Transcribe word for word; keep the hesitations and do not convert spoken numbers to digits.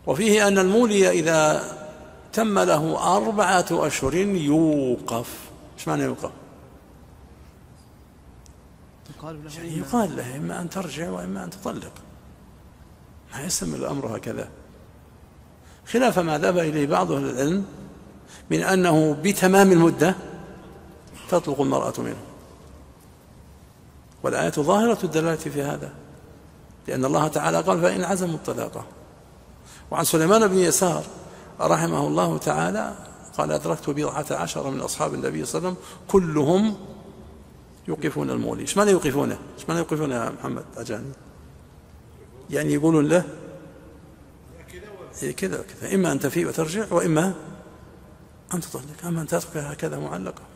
وفيه أن المولي إذا تم له أربعة أشهر يوقف. إيش معنى يوقف؟ يعني يقال له إما أن ترجع وإما أن تطلق، ما يستمر الأمر هكذا، خلاف ما ذهب إليه بعض أهل العلم من أنه بتمام المدة تطلق المرأة منه، والآية ظاهرة الدلالة في هذا، لأن الله تعالى قال فإن عزموا الطلاق. وعن سليمان بن يسار رحمه الله تعالى قال أدركت بضعة عشر من أصحاب النبي صلى الله عليه وسلم كلهم يوقفون المولي. إيش معنى يوقفونه؟ إيش معنى يوقفونه يا محمد أجاني؟ يعني يقولون له كذا كذا، إما أن تفيء وترجع وإما أن تطلق، أما أن تتركها هكذا معلقة.